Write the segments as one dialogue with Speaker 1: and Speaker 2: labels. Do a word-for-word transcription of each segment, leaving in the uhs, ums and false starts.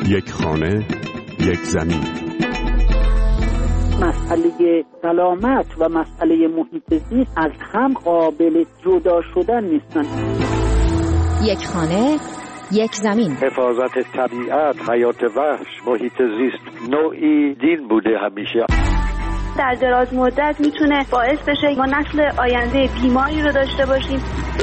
Speaker 1: یک خانه، یک زمین.
Speaker 2: مسئله سلامت و مسئله محیط زیست از هم قابل جدا شدن نیستن.
Speaker 3: یک خانه، یک زمین.
Speaker 4: حفاظت طبیعت، حیات وحش، محیط زیست نوعی دین بوده همیشه.
Speaker 5: در دراز مدت میتونه باعث بشه ما نسل آینده بیماری رو داشته باشیم.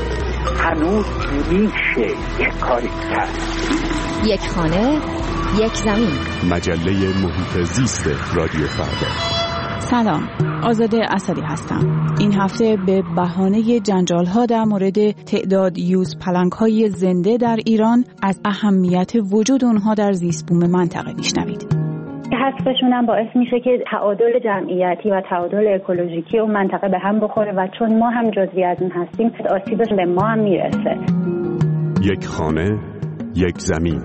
Speaker 2: هنوز میشه یک کاری کرد.
Speaker 3: یک خانه، یک زمین.
Speaker 1: مجله محیط زیست رادیو فردا.
Speaker 6: سلام، آزاده اسدی هستم. این هفته به بهانه جنجال‌ها در مورد تعداد یوز پلنگ‌های زنده در ایران از اهمیت وجود اونها در زیست بوم منطقه میشنوید.
Speaker 7: حذفشون هم باعث میشه که تعادل جمعیتی و تعادل اکولوژیکی اون منطقه به هم بخوره و چون ما هم جزئی از اون هستیم آسیبش به ما هم میرسه.
Speaker 1: یک خانه، یک زمین.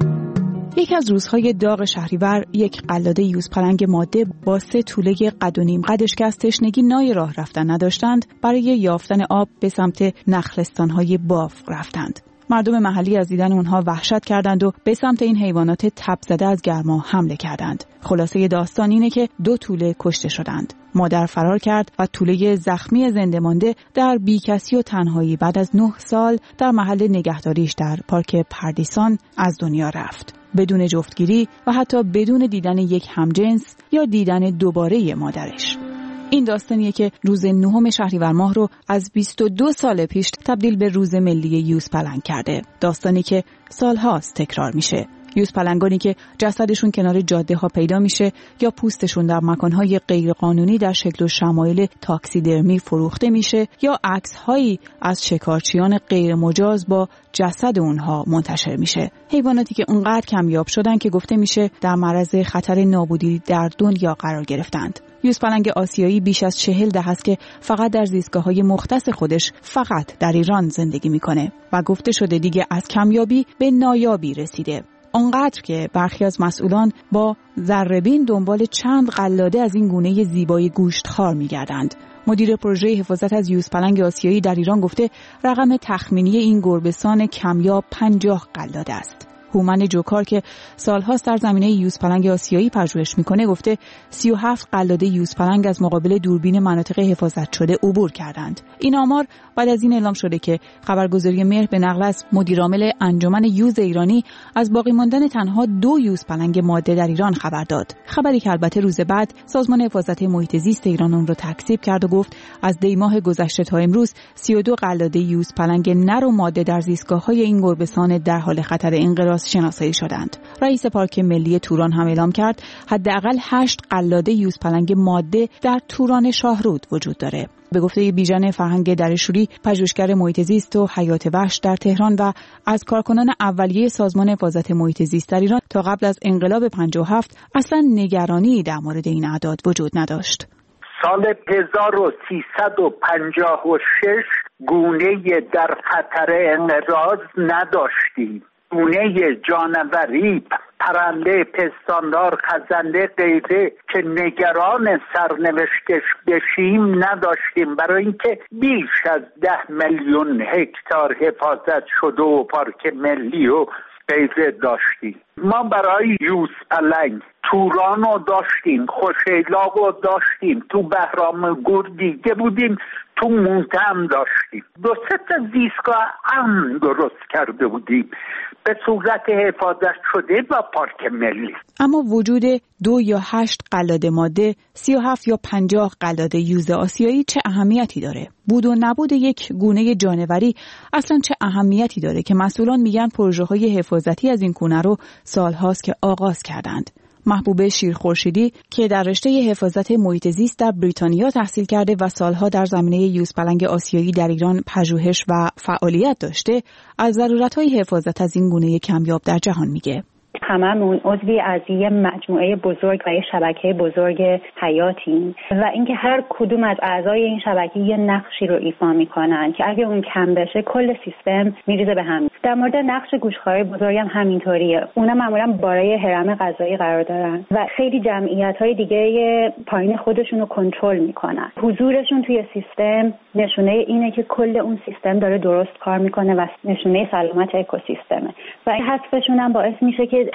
Speaker 6: یکی از روزهای داغ شهریور یک قلاده یوزپلنگ ماده با سه توله قد و نیم قدش که از تشنگی نای راه رفتن نداشتند برای یافتن آب به سمت نخلستانهای باف رفتند. مردم محلی از دیدن اونها وحشت کردند و به سمت این حیوانات تب زده از گرما حمله کردند. خلاصه داستان اینه که دو توله کشته شدند. مادر فرار کرد و توله زخمی زنده مانده در بیکسی و تنهایی بعد از نه سال در محل نگهداریش در پارک پردیسان از دنیا رفت. بدون جفتگیری و حتی بدون دیدن یک همجنس یا دیدن دوباره مادرش. این داستانیه که روز نهم شهریور ماه رو از بیست و دو سال پیش تبدیل به روز ملی یوزپلنگ کرده. داستانی که سالهاست تکرار میشه. یوزپلنگانی که جسدشون کنار جاده ها پیدا میشه یا پوستشون در مکانهای غیرقانونی در شکل و شمایل تاکسیدرمی فروخته میشه یا عکس‌هایی از شکارچیان غیر مجاز با جسد اونها منتشر میشه. حیواناتی که اونقدر کمیاب شدن که گفته میشه در معرض خطر نابودی در دنیا قرار گرفتند. یوزپلنگ آسیایی بیش از چهل دهه است که فقط در زیستگاه‌های مختص خودش فقط در ایران زندگی میکنه و گفته شده دیگه از کمیابی به نایابی رسیده. آنقدر که برخی از مسئولان با ذره‌بین دنبال چند قلاده از این گونه زیبای گوشتخوار می‌گردند. مدیر پروژه حفاظت از یوزپلنگ آسیایی در ایران گفته رقم تخمینی این گربه‌سان کمیاب پنجاه قلاده است. هومن جوکار که سالهاست در زمینه یوزپلنگ آسیایی پژوهش میکنه گفته سی و هفت قلاده یوزپلنگ از مقابل دوربین مناطق حفاظت شده عبور کردند. این آمار بعد از این اعلام شده که خبرگزاری مهر به نقل از مدیرعامل انجمن یوز ایرانی از باقی ماندن تنها دو یوزپلنگ ماده در ایران خبر داد. خبری که البته روز بعد سازمان حفاظت محیط زیست ایران اون رو تکذیب کرد و گفت از دی ماه گذشته تا امروز سی و دو قلاده یوزپلنگ نر و ماده در زیستگاه‌های این گربه‌سان در حال خطر انقراض شناسایی شدند. رئیس پارک ملی توران هم اعلام کرد حداقل هشت قلاده یوزپلنگ ماده در توران شاهرود وجود داره. به گفته بیژن فرهنگ درشوری پژوهشگر محیط زیست و حیات وحش در تهران و از کارکنان اولیه سازمان حفاظت محیط زیست در ایران تا قبل از انقلاب پنجاه و هفت اصلا نگرانی در مورد این اعداد وجود نداشت.
Speaker 2: سال هزار و سیصد و پنجاه و شش گونه در خطر انقراض نداشتیم. گونه جانوری، پرنده، پستاندار، خزنده، غیره که نگران سرنوشتش بشیم نداشتیم، برای اینکه بیش از ده میلیون هکتار حفاظت شده و پارک ملی و غیره داشتیم. ما برای یوزپلنگ توران رو داشتیم، خوشیلاق رو داشتیم، تو بهرام گور دیگه بودیم، تو مونته هم داشتیم. دو سه تا زیستگاه هم درست کرده بودیم به صورت حفاظت شده و پارک ملی.
Speaker 6: اما وجود دو یا هشت قلاده ماده، سی و هفت یا پنجاه قلاده یوز آسیایی چه اهمیتی داره؟ بود و نبود یک گونه جانوری اصلا چه اهمیتی داره که مسئولان میگن پروژه های حفاظتی از این گونه رو سالهاست که آغاز کردند؟ محبوب شیرخورشیدی که در رشته حفاظت محیط زیست در بریتانیا تحصیل کرده و سالها در زمینه یوزپلنگ آسیایی در ایران پژوهش و فعالیت داشته، از ضرورت‌های حفاظت از این گونه کمیاب در جهان میگه.
Speaker 7: هممون عضوی از یه مجموعه بزرگ و یه شبکه بزرگ حیاتیم و اینکه هر کدوم از اعضای این شبکه یه نقشی رو ایفا میکنن که اگه اون کم بشه کل سیستم میریزه به هم. در مورد نقش گوشتخوارای بزرگ هم همینطوریه. اونا معمولا بالای هرم غذایی قرار دارن و خیلی جمعیت‌های دیگه پایین خودشون رو کنترل میکنن. حضورشون توی سیستم نشونه اینه که کل اون سیستم داره درست کار میکنه و نشونه سلامت اکوسیستمه و حذفشون هم باعث میشه که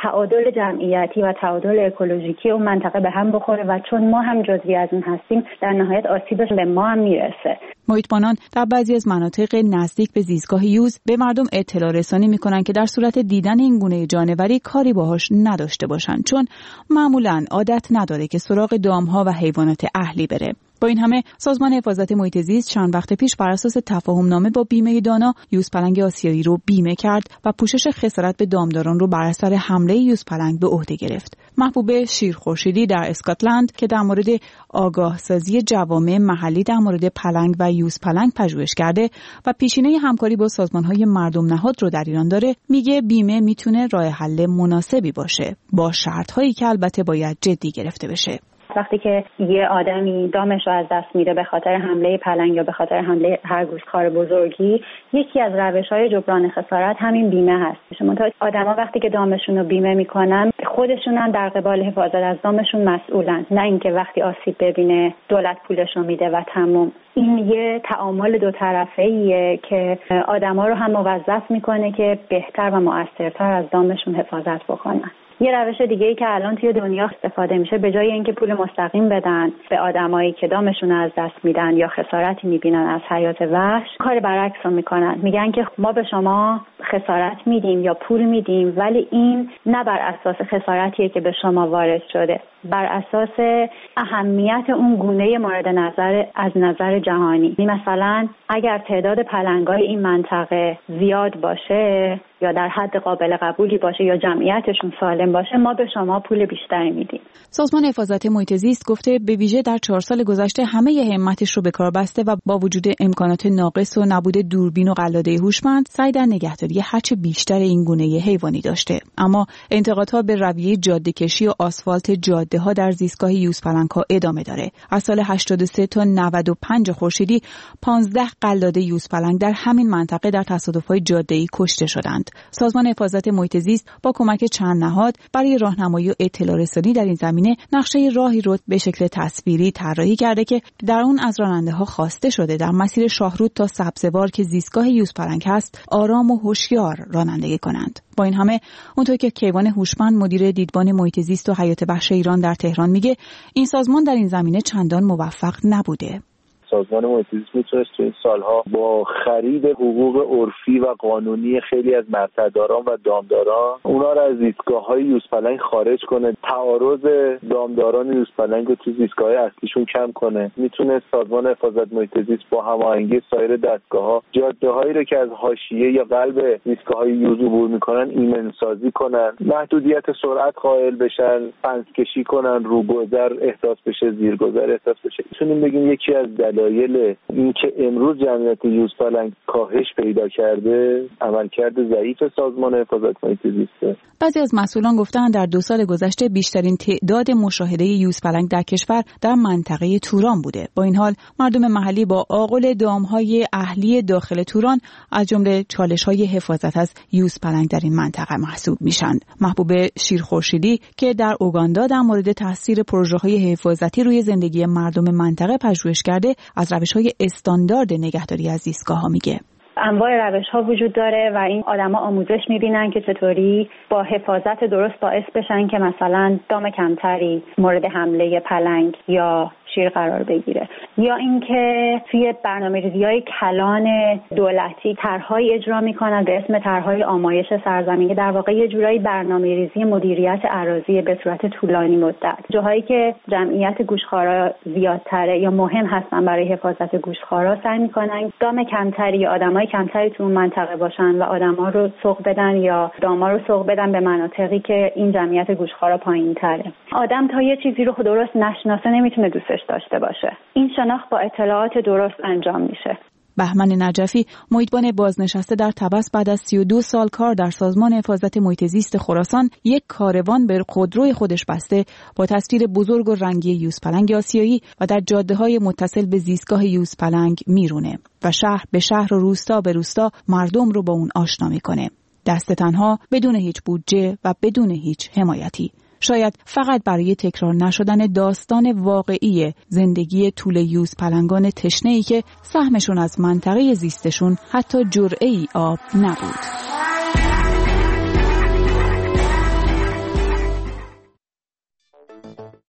Speaker 7: تعادل جمعیتی و تعادل اکولوژیکی اون منطقه به هم بخوره و چون ما هم جزئی از اون هستیم در نهایت آسیبش به ما هم میرسه.
Speaker 6: محیط‌بانان در بعضی از مناطق نزدیک به زیستگاه یوز به مردم اطلاع رسانی میکنن که در صورت دیدن این گونه جانوری کاری باهاش نداشته باشن، چون معمولاً عادت نداره که سراغ دامها و حیوانات اهلی بره. با این همه سازمان حفاظت محیط زیست چند وقت پیش بر اساس تفاهم نامه با بیمه دانا یوزپلنگ آسیایی رو بیمه کرد و پوشش خسارت به دامداران رو بر اثر حمله یوزپلنگ به عهده گرفت. محبوب شیرخورشیدی در اسکاتلند که در مورد آگاه سازی جوامع محلی در مورد پلنگ و یوزپلنگ پژوهش کرده و پیشینه همکاری با سازمان‌های مردم نهاد رو در ایران داره، میگه بیمه میتونه راه حل مناسبی باشه، با شرط‌هایی که البته باید جدی گرفته بشه.
Speaker 7: وقتی که یه آدمی دامش رو از دست میده به خاطر حمله پلنگ یا به خاطر حمله هر گوشتخوار بزرگی، یکی از روش‌های جبران خسارت همین بیمه هست. شما تا آدما وقتی که دامشون رو بیمه میکنن خودشون هم در قبال حفاظت از دامشون مسئولن، نه اینکه وقتی آسیب ببینه دولت پولش رو میده و تموم. این یه تعامل دو طرفه‌ایه که آدما رو هم موظف میکنه که بهتر و مؤثرتر از دامشون حفاظت بکنن. یه روش دیگه‌ای که الان توی دنیا استفاده میشه، به جای اینکه پول مستقیم بدن به آدمایی که دامشون از دست میدن یا خسارتی میبینن از حیات وحش، کار برعکس رو میکنن. میگن که ما به شما خسارت میدیم یا پول میدیم، ولی این نه بر اساس خسارتیه که به شما وارد شده، بر اساس اهمیت اون گونه مورد نظر از نظر جهانی. مثلا اگر تعداد پلنگای این منطقه زیاد باشه یا در حد قابل قبولی باشه یا جمعیتشون سالم باشه، ما به شما پول بیشتری میدیم.
Speaker 6: سازمان حفاظت محیط زیست گفته به ویژه در چهار سال گذشته همه ی همتش رو به کار بسته و با وجود امکانات ناقص و نبود دوربین و قلاده هوشمند سعی در نگهداری هرچه بیشتر این گونه حیوانی داشته. اما انتقادها به رویه جاده‌کشی و آسفالت جاده ها در زیستگاه یوزپلنگ‌ها ادامه داره. از سال هشتاد و سه تا نود و پنج خورشیدی پانزده قلاده یوزپلنگ در همین منطقه در تصادف‌های جاده‌ای کشته شدند. سازمان حفاظت محیط زیست با کمک چند نهاد برای راهنمایی و اطلاع رسانی در این زمینه نقشه راهی رو به شکل تصویری طراحی کرده که در اون از راننده‌ها خواسته شده در مسیر شاهرود تا سبزوار که زیستگاه یوزپلنگ هست آرام و هوشیار رانندگی کنند. با این همه اونطور که کیوان هوشمند مدیر دیدبان محیط زیست و حیات وحش ایران در تهران میگه، این سازمان در این زمینه چندان موفق نبوده.
Speaker 8: سازمان محیط زیست میتونست تو این سالها با خرید حقوق عرفی و قانونی خیلی از مرتداران و دامداران اونا رو از زیستگاه‌های یوزپلنگ خارج کنه، تعارض دامداران یوزپلنگ رو تو زیستگاه‌های اصلیشون کم کنه. میتونه سازمان حفاظت محیط زیست با هماهنگی سایر دستگاه‌ها جاده‌هایی رو که از حاشیه یا قلب زیستگاه‌های یوز عبور میکنن ایمن‌سازی کنن، محدودیت سرعت قائل بشن، پنسکشی کنن، روگذر احساس بشه، زیرگذر احساس بشه. میتونیم بگیم یکی از دلایل اینکه امروز جمعیت یوزپلنگ کاهش پیدا کرده عملکرد ضعیف سازمان حفاظت محیط زیست.
Speaker 6: بعضی از مسئولان گفتند در دو سال گذشته بیشترین تعداد مشاهده یوزپلنگ در کشور در منطقه توران بوده. با این حال مردم محلی با آغل دامهای اهلی داخل توران از جمله چالش‌های حفاظت از یوزپلنگ در این منطقه محسوب میشند. محبوب شیرخورشیدی که در اوگاندا در مورد تاثیر پروژه‌های حفاظتی روی زندگی مردم منطقه پژوهش کرده، از روش‌های استاندارد نگهداری از زیستگاه‌ها میگه.
Speaker 7: انواع روش‌ها وجود داره و این آدما آموزش می‌بینن که چطوری با حفاظت درست باعث بشن که مثلا دام کمتری مورد حمله پلنگ یا شیر قرار بگیره، یا اینکه توی برنامه‌ریزی‌های کلان دولتی طرح‌های اجرا می‌کنن به اسم طرح‌های آمایش سرزمین، که در واقع یه جورایی برنامه‌ریزی مدیریت اراضی به صورت طولانی مدت. جاهایی که جمعیت گوشتخوارا زیادتره یا مهم هستن برای حفاظت گوشتخوارا، سعی می‌کنن دام کمتری یا آدمای کمتری تو اون منطقه باشن و آدما رو سوق بدن یا داما رو سوق بدن به مناطقی که این جمعیت گوشتخوارا پایین‌تره. آدم تا یه چیزی رو درست نشناسه نمیتونه دوستش داشته باشه. این شناخت با اطلاعات درست انجام میشه.
Speaker 6: بهمن نجفی، محیطبان بازنشسته در طبس، بعد از سی و دو سال کار در سازمان حفاظت محیط زیست خراسان یک کاروان به خودروی خودش بسته با تصویر بزرگ و رنگی یوزپلنگ آسیایی و در جاده‌های متصل به زیستگاه یوزپلنگ میرونه و شهر به شهر و روستا به روستا مردم رو با اون آشنا میکنه. دست تنها، بدون هیچ بودجه و بدون هیچ حمایتی. شاید فقط برای تکرار نشدن داستان واقعی زندگی طول یوزپلنگان تشنه‌ای که سهمشون از منطقه زیستشون حتی جرعه‌ای آب نبود.